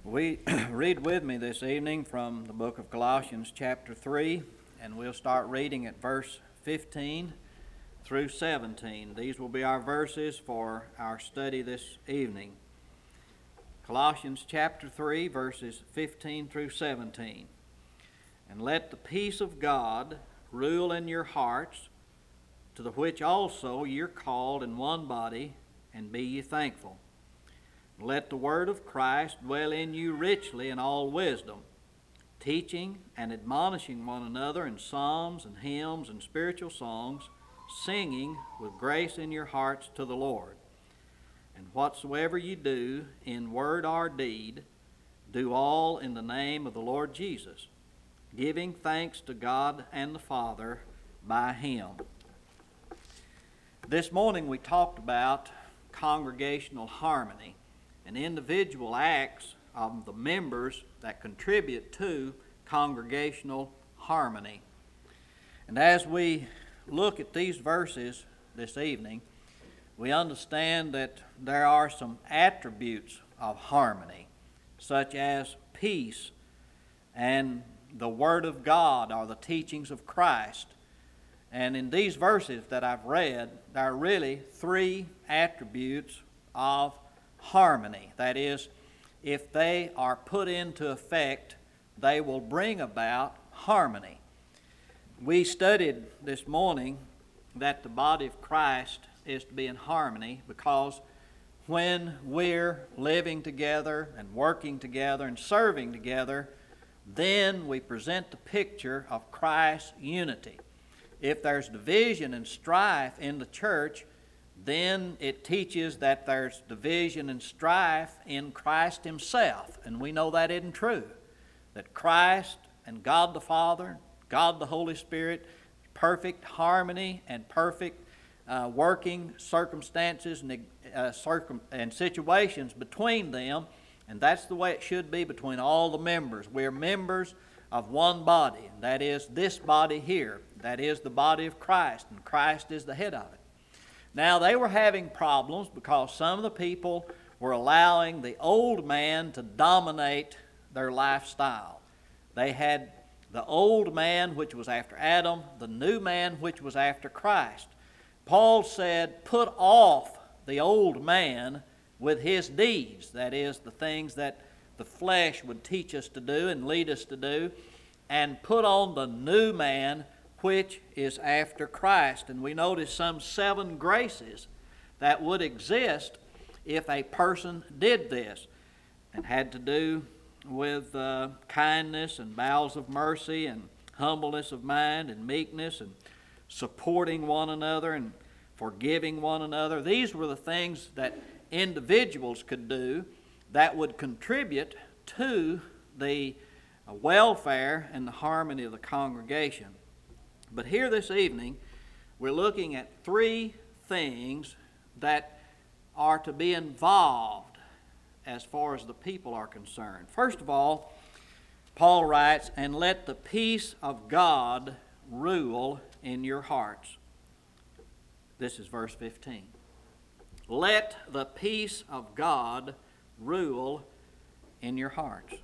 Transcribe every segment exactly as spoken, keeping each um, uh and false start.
We read with me this evening from the book of Colossians chapter three, and we'll start reading at verse fifteen through seventeen. These will be our verses for our study this evening. Colossians chapter three, verses fifteen through seventeen. And let the peace of God rule in your hearts, to the which also you're called in one body, and be ye thankful. Let the word of Christ dwell in you richly in all wisdom, teaching and admonishing one another in psalms and hymns and spiritual songs, singing with grace in your hearts to the Lord. And whatsoever you do in word or deed, do all in the name of the Lord Jesus, giving thanks to God and the Father by Him. This morning we talked about congregational harmony and individual acts of the members that contribute to congregational harmony. And as we look at these verses this evening, we understand that there are some attributes of harmony, such as peace and the Word of God or the teachings of Christ. And in these verses that I've read, there are really three attributes of harmony. That is, if they are put into effect, they will bring about harmony. We studied this morning that the body of Christ is to be in harmony because when we're living together and working together and serving together, then we present the picture of Christ's unity. If there's division and strife in the church, then it teaches that there's division and strife in Christ Himself. And we know that isn't true. That Christ and God the Father, God the Holy Spirit, perfect harmony and perfect uh, working circumstances and, uh, circum- and situations between them. And that's the way it should be between all the members. We're members of one body, and that is this body here. That is the body of Christ, and Christ is the head of it. Now, they were having problems because some of the people were allowing the old man to dominate their lifestyle. They had the old man, which was after Adam, the new man, which was after Christ. Paul said, put off the old man with his deeds. That is, the things that the flesh would teach us to do and lead us to do, and put on the new man, which is after Christ. And we notice some seven graces that would exist if a person did this, and had to do with uh, kindness and bowels of mercy and humbleness of mind and meekness and supporting one another and forgiving one another. These were the things that individuals could do that would contribute to the welfare and the harmony of the congregation. But here this evening, we're looking at three things that are to be involved as far as the people are concerned. First of all, Paul writes, and let the peace of God rule in your hearts. This is verse fifteen. Let the peace of God rule in your hearts.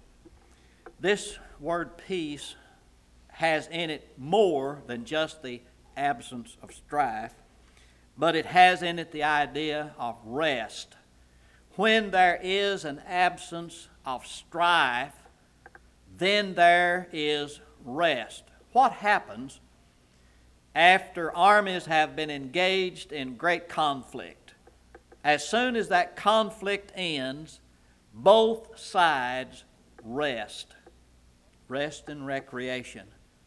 This word peace has in it more than just the absence of strife, but it has in it the idea of rest. When there is an absence of strife, then there is rest. What happens after armies have been engaged in great conflict? As soon as that conflict ends, both sides rest. Rest and recreation.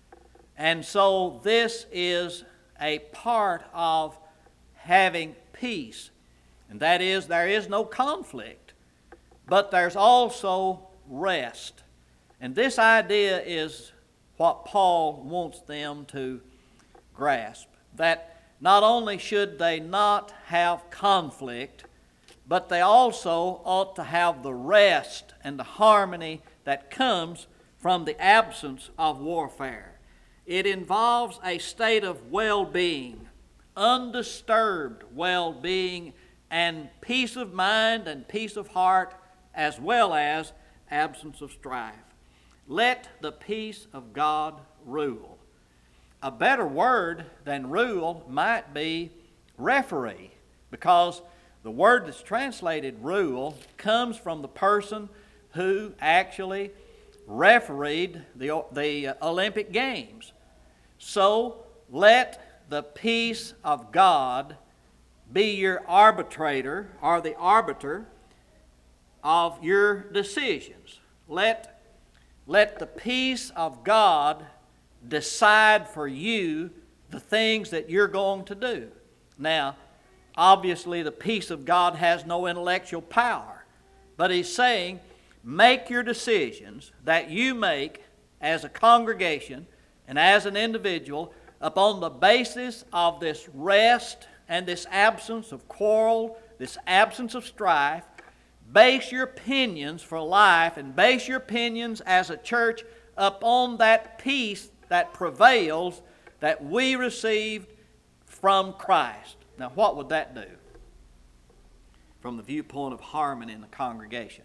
And so this is a part of having peace. And that is, there is no conflict, but there's also rest. And this idea is what Paul wants them to grasp. That not only should they not have conflict, but they also ought to have the rest and the harmony that comes from the absence of warfare. It involves a state of well-being, undisturbed well-being, and peace of mind and peace of heart, as well as absence of strife. Let the peace of God rule. A better word than rule might be referee, because the word that's translated rule comes from the person who actually refereed the, the Olympic Games. So let the peace of God be your arbitrator or the arbiter of your decisions. Let, let the peace of God decide for you the things that you're going to do. Now, obviously the peace of God has no intellectual power, but he's saying, make your decisions that you make as a congregation and as an individual upon the basis of this rest and this absence of quarrel, this absence of strife. Base your opinions for life and base your opinions as a church upon that peace that prevails that we received from Christ. Now, what would that do from the viewpoint of harmony in the congregation?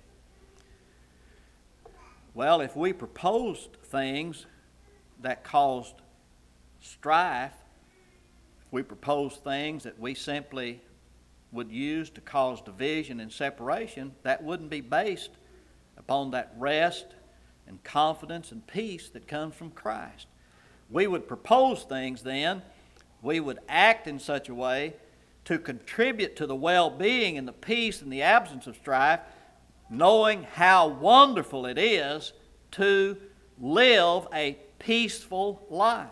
Well, if we proposed things that caused strife, if we proposed things that we simply would use to cause division and separation, that wouldn't be based upon that rest and confidence and peace that comes from Christ. We would propose things then, we would act in such a way to contribute to the well-being and the peace and the absence of strife, knowing how wonderful it is to live a peaceful life.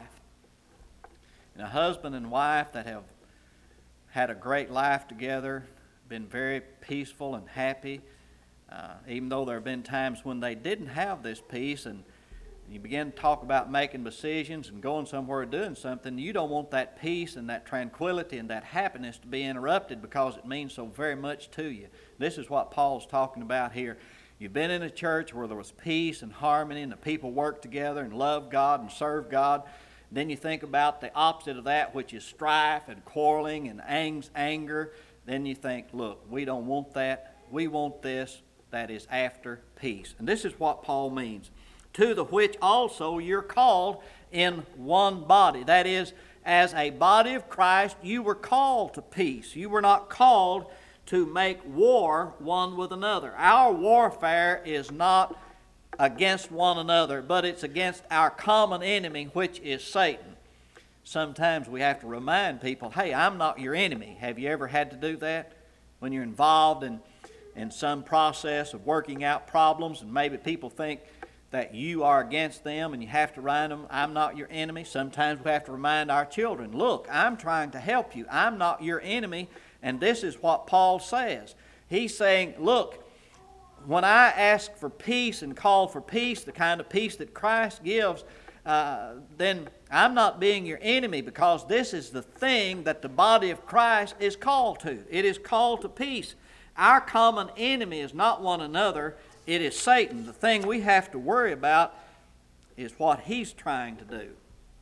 And a husband and wife that have had a great life together, been very peaceful and happy, uh, even though there have been times when they didn't have this peace, and you begin to talk about making decisions and going somewhere and doing something, you don't want that peace and that tranquility and that happiness to be interrupted because it means so very much to you. This is what Paul's talking about here. You've been in a church where there was peace and harmony and the people worked together and loved God and served God. Then you think about the opposite of that, which is strife and quarreling and anger. Then you think, look, we don't want that. We want this that is after peace. And this is what Paul means. To the which also you're called in one body. That is, as a body of Christ, you were called to peace. You were not called to make war one with another. Our warfare is not against one another, but it's against our common enemy, which is Satan. Sometimes we have to remind people, hey, I'm not your enemy. Have you ever had to do that? When you're involved in, in some process of working out problems, and maybe people think that you are against them and you have to remind them, I'm not your enemy. Sometimes we have to remind our children, look, I'm trying to help you. I'm not your enemy. And this is what Paul says. He's saying, look, when I ask for peace and call for peace, the kind of peace that Christ gives, uh, then I'm not being your enemy, because this is the thing that the body of Christ is called to. It is called to peace. Our common enemy is not one another. It is Satan. The thing we have to worry about is what he's trying to do.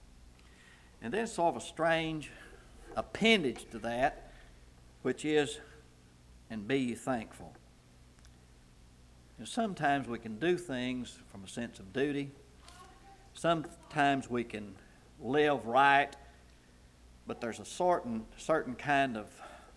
And then sort of a strange appendage to that, which is, and be ye thankful. And sometimes we can do things from a sense of duty. Sometimes we can live right, but there's a certain, certain kind of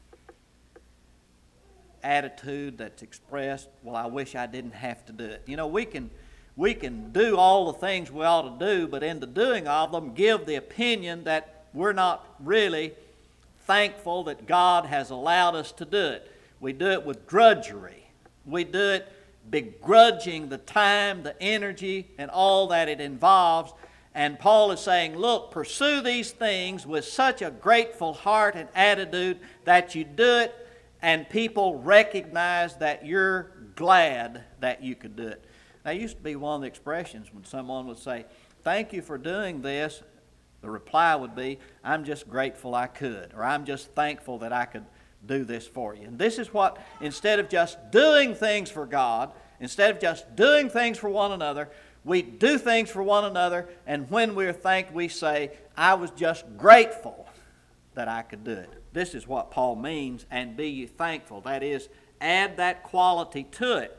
attitude that's expressed, well, I wish I didn't have to do it. You know, we can we can do all the things we ought to do, but in the doing of them, give the opinion that we're not really thankful that God has allowed us to do it. We do it with drudgery. We do it begrudging the time, the energy, and all that it involves. And Paul is saying, look, pursue these things with such a grateful heart and attitude that you do it, and people recognize that you're glad that you could do it. That used to be one of the expressions when someone would say, thank you for doing this. The reply would be, I'm just grateful I could, or I'm just thankful that I could do this for you. And this is what, instead of just doing things for God, instead of just doing things for one another, we do things for one another, and when we're thanked, we say, I was just grateful that I could do it. This is what Paul means, and be ye thankful. That is, add that quality to it.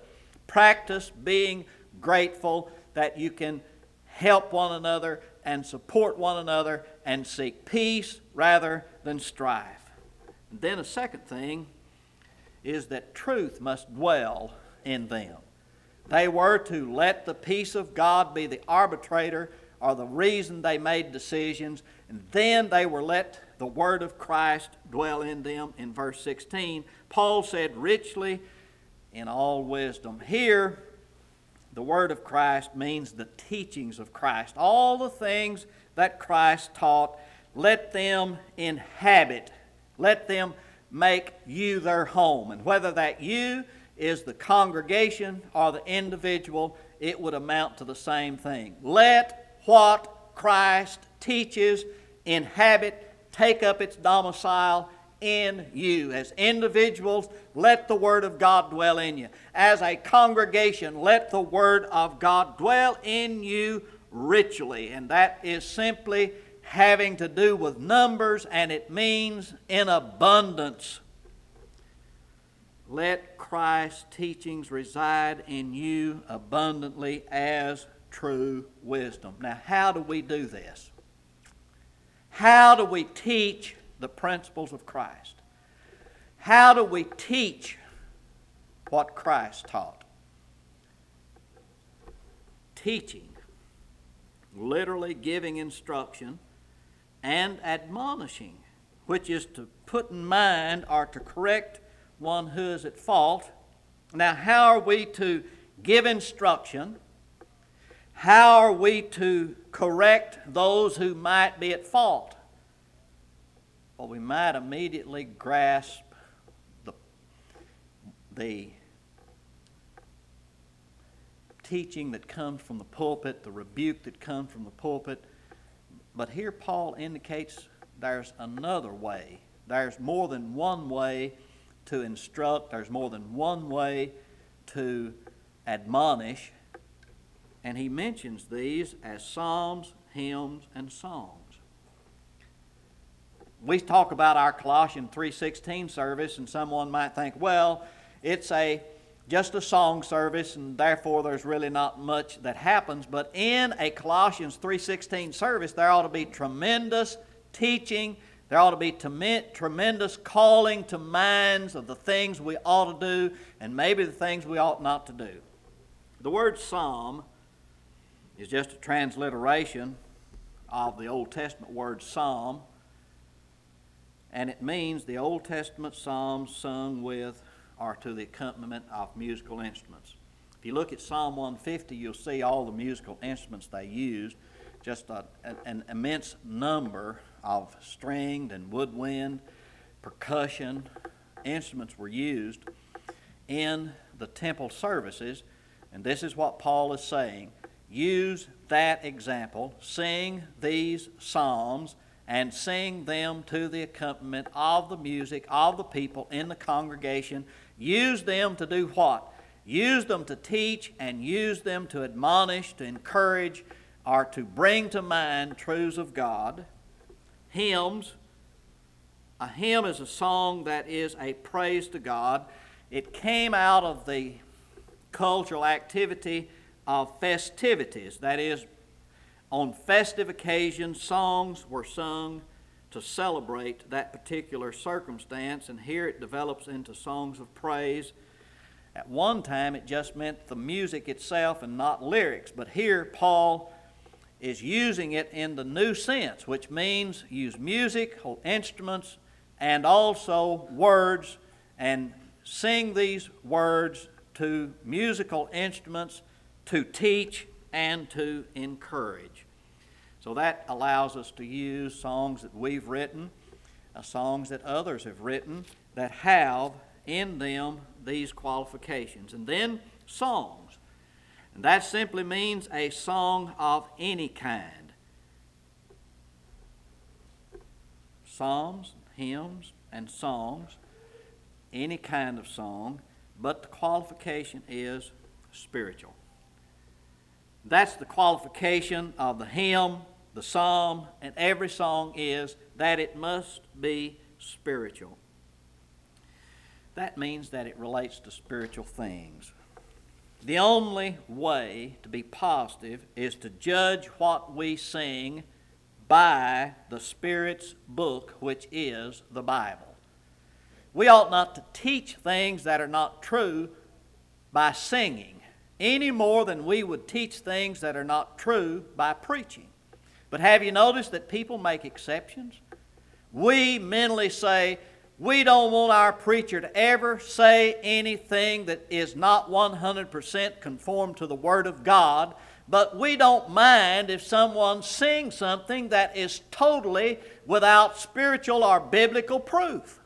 Practice being grateful that you can help one another and support one another and seek peace rather than strife. And then a second thing is that truth must dwell in them. They were to let the peace of God be the arbitrator or the reason they made decisions, and then they were let the word of Christ dwell in them. In verse sixteen, Paul said, richly in all wisdom. Here, the word of Christ means the teachings of Christ. All the things that Christ taught, let them inhabit. Let them make you their home. And whether that you is the congregation or the individual, it would amount to the same thing. Let what Christ teaches inhabit, take up its domicile in you. As individuals, let the Word of God dwell in you. As a congregation, let the Word of God dwell in you richly. And that is simply having to do with numbers, and it means in abundance. Let Christ's teachings reside in you abundantly as true wisdom. Now, how do we do this? How do we teach the principles of Christ? How do we teach what Christ taught? Teaching, literally giving instruction, and admonishing, which is to put in mind or to correct one who is at fault. Now, how are we to give instruction? How are we to correct those who might be at fault? Well, we might immediately grasp the, the teaching that comes from the pulpit, the rebuke that comes from the pulpit. But here Paul indicates there's another way. There's more than one way to instruct. There's more than one way to admonish. And he mentions these as psalms, hymns, and songs. We talk about our Colossians three sixteen service, and someone might think, well, it's a just a song service, and therefore there's really not much that happens. But in a Colossians three sixteen service, there ought to be tremendous teaching. There ought to be tremendous calling to minds of the things we ought to do and maybe the things we ought not to do. The word psalm is just a transliteration of the Old Testament word psalm, and it means the Old Testament psalms sung with or to the accompaniment of musical instruments. If you look at Psalm one fifty, you'll see all the musical instruments they used, just a, an immense number of stringed and woodwind, percussion instruments were used in the temple services, and this is what Paul is saying. Use that example, sing these psalms, and sing them to the accompaniment of the music of the people in the congregation. Use them to do what? Use them to teach and use them to admonish, to encourage, or to bring to mind truths of God. Hymns. A hymn is a song that is a praise to God. It came out of the cultural activity of festivities. That is, on festive occasions, songs were sung to celebrate that particular circumstance, and here it develops into songs of praise. At one time, it just meant the music itself and not lyrics, but here Paul is using it in the new sense, which means use music, instruments, and also words, and sing these words to musical instruments to teach and to encourage. So that allows us to use songs that we've written, uh, songs that others have written that have in them these qualifications. And then songs. And that simply means a song of any kind. Psalms, hymns, and songs, any kind of song, but the qualification is spiritual. That's the qualification of the hymn, the psalm, and every song is that it must be spiritual. That means that it relates to spiritual things. The only way to be positive is to judge what we sing by the Spirit's book, which is the Bible. We ought not to teach things that are not true by singing, any more than we would teach things that are not true by preaching. But have you noticed that people make exceptions? We mentally say, we don't want our preacher to ever say anything that is not one hundred percent conformed to the Word of God, but we don't mind if someone sings something that is totally without spiritual or biblical proof.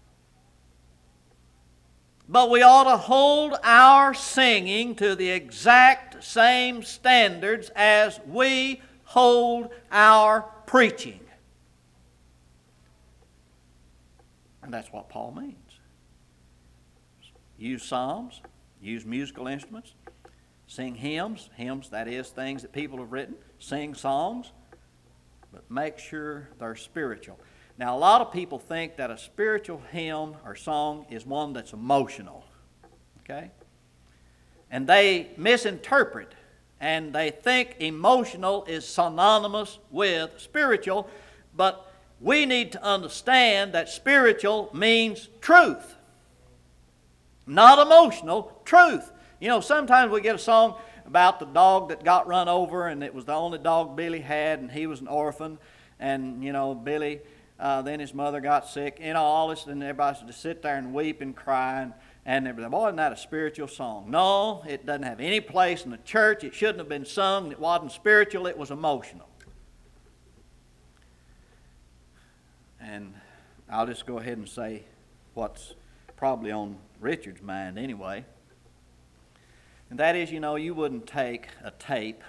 But we ought to hold our singing to the exact same standards as we hold our preaching. And that's what Paul means. Use psalms, use musical instruments, sing hymns, hymns, that is, things that people have written, sing songs, but make sure they're spiritual. Now, a lot of people think that a spiritual hymn or song is one that's emotional, okay? And they misinterpret, and they think emotional is synonymous with spiritual, but we need to understand that spiritual means truth. Not emotional, truth. You know, sometimes we get a song about the dog that got run over, and it was the only dog Billy had, and he was an orphan. And, you know, Billy, uh, then his mother got sick. You know, all this, and everybody should just sit there and weep and cry. And, and everything. Boy, isn't that a spiritual song? No, it doesn't have any place in the church. It shouldn't have been sung. It wasn't spiritual. It was emotional. And I'll just go ahead and say what's probably on Richard's mind anyway. And that is, you know, you wouldn't take a tape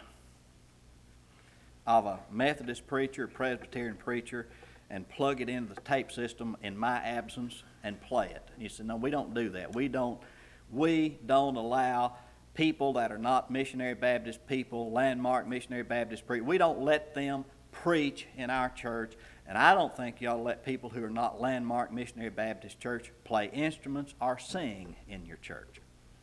of a Methodist preacher, Presbyterian preacher, and plug it into the tape system in my absence and play it. And you say, no, we don't do that. We don't, we don't allow people that are not missionary Baptist people, landmark missionary Baptist preachers, we don't let them preach in our church. And I don't think you ought to let people who are not landmark missionary Baptist church play instruments or sing in your church.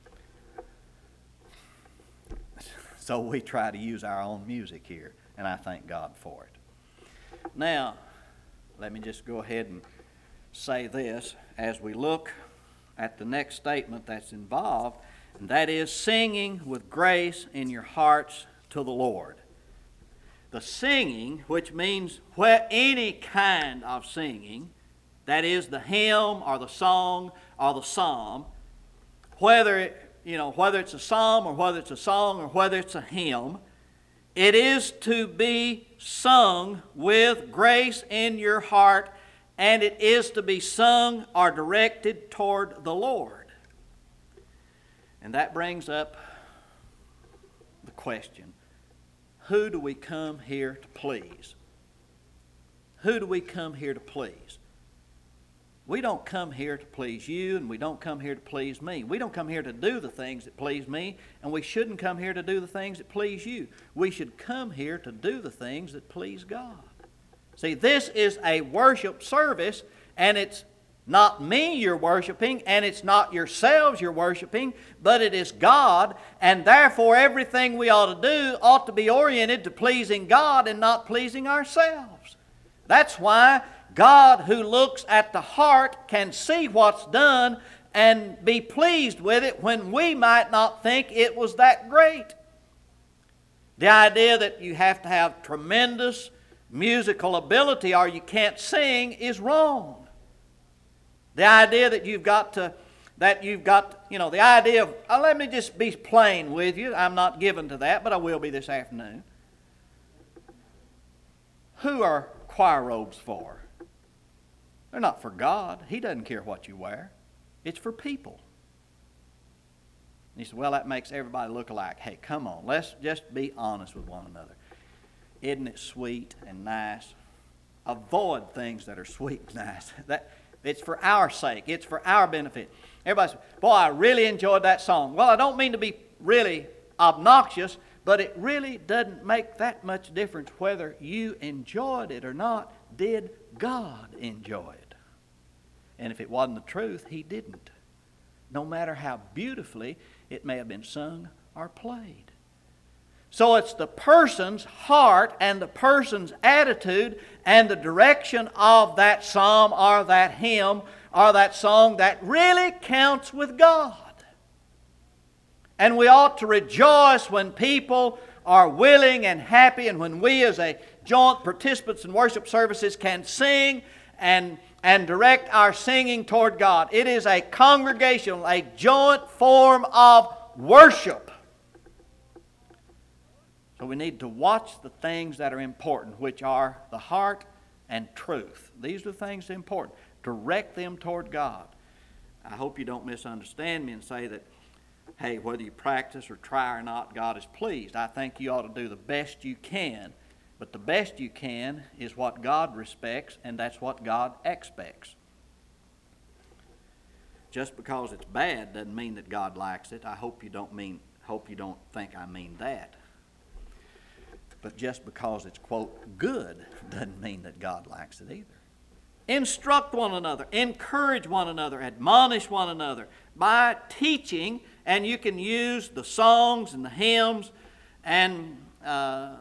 So we try to use our own music here, and I thank God for it. Now, let me just go ahead and say this as we look at the next statement that's involved, and that is singing with grace in your hearts to the Lord. The singing, which means where any kind of singing, that is the hymn or the song or the psalm, whether it, you know, whether it's a psalm or whether it's a song or whether it's a hymn, it is to be sung with grace in your heart, and it is to be sung or directed toward the Lord. And that brings up the question, who do we come here to please? Who do we come here to please? We don't come here to please you, and we don't come here to please me. We don't come here to do the things that please me, and we shouldn't come here to do the things that please you. We should come here to do the things that please God. See, this is a worship service, and it's not me you're worshiping, and it's not yourselves you're worshiping, but it is God, and therefore everything we ought to do ought to be oriented to pleasing God and not pleasing ourselves. That's why God, who looks at the heart, can see what's done and be pleased with it when we might not think it was that great. The idea that you have to have tremendous musical ability or you can't sing is wrong. The idea that you've got to, that you've got, you know, the idea of, uh, let me just be plain with you. I'm not given to that, but I will be this afternoon. Who are choir robes for? They're not for God. He doesn't care what you wear. It's for people. And he said, well, that makes everybody look alike. Hey, come on. Let's just be honest with one another. Isn't it sweet and nice? Avoid things that are sweet and nice. That, it's for our sake. It's for our benefit. Everybody says, boy, I really enjoyed that song. Well, I don't mean to be really obnoxious, but it really doesn't make that much difference whether you enjoyed it or not. Did God enjoy it? And if it wasn't the truth, He didn't. no matter how beautifully it may have been sung or played. So it's the person's heart and the person's attitude and the direction of that psalm or that hymn or that song that really counts with God. And we ought to rejoice when people are willing and happy, and when we as a joint participants in worship services can sing and, and direct our singing toward God. It is a congregational, a joint form of worship. So we need to watch the things that are important, which are the heart and truth. These are the things that are important. Direct them toward God. I hope you don't misunderstand me and say that, hey, whether you practice or try or not, God is pleased. I think you ought to do the best you can. But the best you can is what God respects, and that's what God expects. Just because it's bad doesn't mean that God likes it. I hope you don't mean, hope you don't think I mean that. But just because it's, quote, good doesn't mean that God likes it either. Instruct one another, encourage one another, admonish one another by teaching, and you can use the songs and the hymns and uh,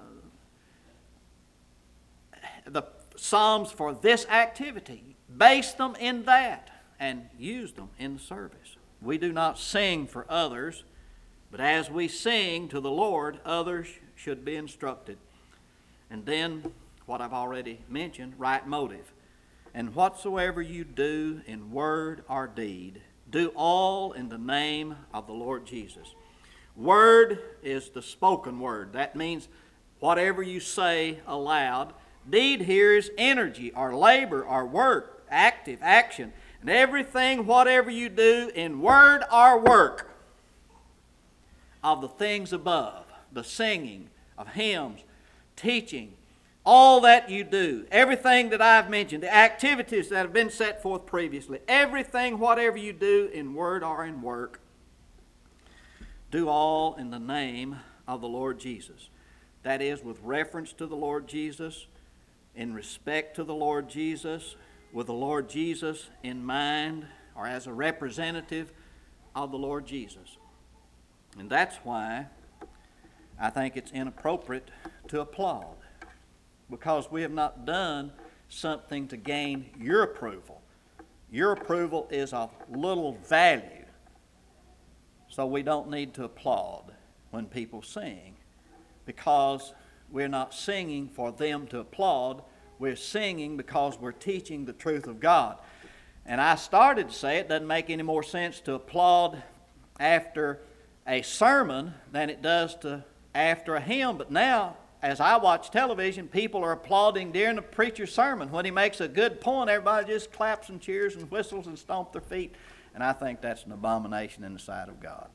the psalms for this activity. Base them in that and use them in the service. We do not sing for others, but as we sing to the Lord, others should be instructed. And then, what I've already mentioned, right motive. And whatsoever you do in word or deed, do all in the name of the Lord Jesus. Word is the spoken word. That means whatever you say aloud. Deed here is energy or labor or work, active action. And everything, whatever you do in word or work of the things above, the singing of hymns, teaching, all that you do, everything that I've mentioned, the activities that have been set forth previously, everything, whatever you do in word or in work, do all in the name of the Lord Jesus. That is, with reference to the Lord Jesus, in respect to the Lord Jesus, with the Lord Jesus in mind, or as a representative of the Lord Jesus. And that's why I think it's inappropriate to applaud, because we have not done something to gain your approval. Your approval is of little value, so we don't need to applaud when people sing, because we're not singing for them to applaud. We're singing because we're teaching the truth of God. And I started to say it doesn't make any more sense to applaud after a sermon than it does to after a hymn. But now, as I watch television, people are applauding during the preacher's sermon. When he makes a good point, everybody just claps and cheers and whistles and stomps their feet. And I think that's an abomination in the sight of God.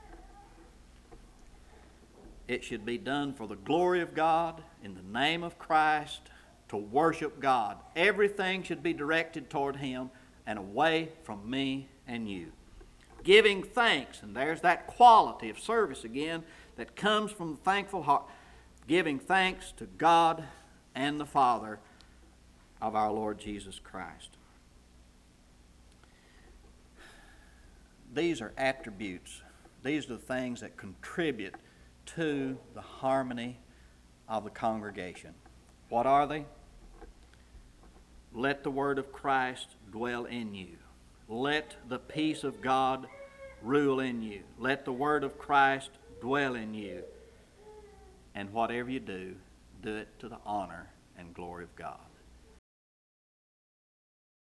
It should be done for the glory of God, in the name of Christ, to worship God. Everything should be directed toward Him and away from me and you. Giving thanks, and there's that quality of service again that comes from the thankful heart. Giving thanks to God and the Father of our Lord Jesus Christ. These are attributes. These are the things that contribute to the harmony of the congregation. What are they? Let the word of Christ dwell in you. Let the peace of God rule in you. Let the word of Christ dwell in you. And whatever you do, do it to the honor and glory of God.